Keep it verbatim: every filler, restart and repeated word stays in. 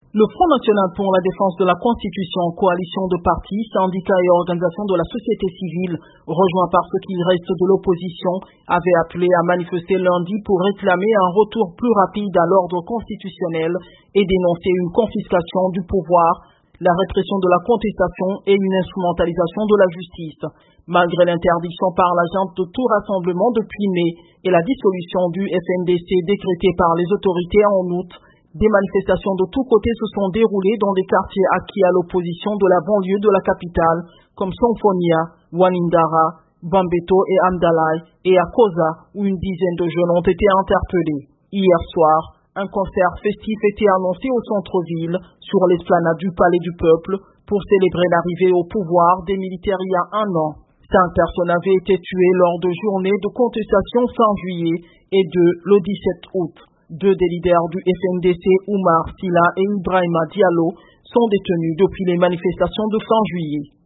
Le Front national pour la défense de la Constitution, coalition de partis, syndicats et organisations de la société civile, rejoint par ce qu'il reste de l'opposition, avait appelé à manifester lundi pour réclamer un retour plus rapide à l'ordre constitutionnel et dénoncer une confiscation du pouvoir, la répression de la contestation et une instrumentalisation de la justice. Malgré l'interdiction par la junte de tout rassemblement depuis mai et la dissolution du F N D C décrétée par les autorités en août, des manifestations de tous côtés se sont déroulées dans des quartiers acquis à l'opposition de la banlieue de la capitale, comme Somphonia, Wanindara, Bambeto et Amdalaï, et à Koza, où une dizaine de jeunes ont été interpellés. Hier soir, un concert festif était annoncé au centre-ville, sur l'esplanade du Palais du Peuple, pour célébrer l'arrivée au pouvoir des militaires il y a un an. Cinq personnes avaient été tuées lors de journées de contestation fin juillet et deux le dix-sept août. Deux des leaders du F N D C, Oumar Silla et Ibrahima Diallo, sont détenus depuis les manifestations de fin juillet.